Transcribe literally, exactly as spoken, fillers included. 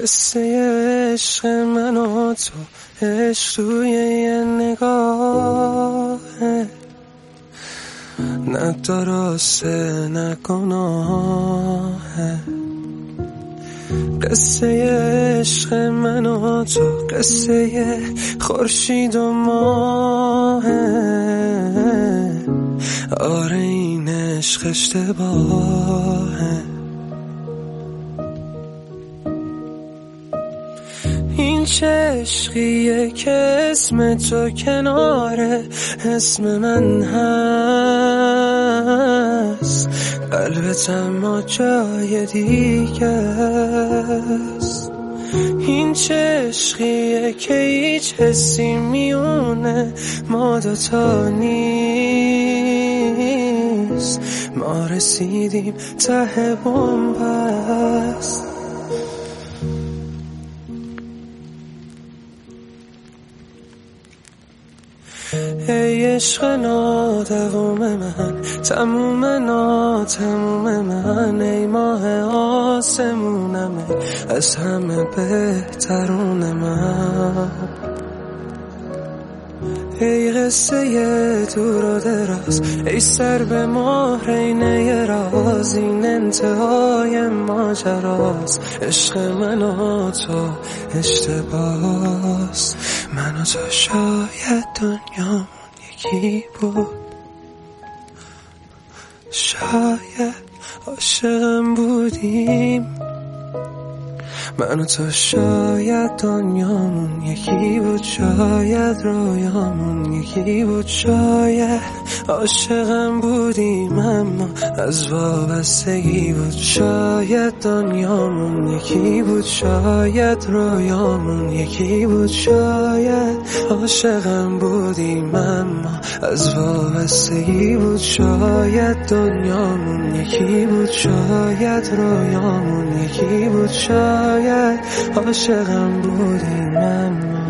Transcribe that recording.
قصه عشق من و تو، عشق توی یه نگاهه، نه درسته نه گناهه. قصه عشق من و تو، قصه خورشید و ماهه. آره این عشق اشتباهه. این چه عشقیه که اسم تو کناره اسم من هست، قلبت اما جای دیگه است. این چه عشقیه که هیچ حسی میونه ما دوتا نیست، ما رسیدیم ته بنبست. ای عشق نادوم من، تموم ناتموم من، ای ماه آسمونم، از همه بهترون من. ای قصه دور و دراز، ای سر به مهرینه راز، این انتهای ماجراست. عشق من و تو اشتباس، من و تو شاید دنیامون یکی بود، شاید عاشقم بودیم. من و تو شاید دنیامون یکی بود، شاید رویامون یکی بود، شاید عاشقم بودیم اما از وابستگی بود. شاید دنیامون یکی بود، شاید رویامون یکی بود، شاید عاشقم بودیم اما از وابستگی بود. شاید دنیامون یکی بود، شاید رویامون یکی بود، شاید عاشقم بودیم اما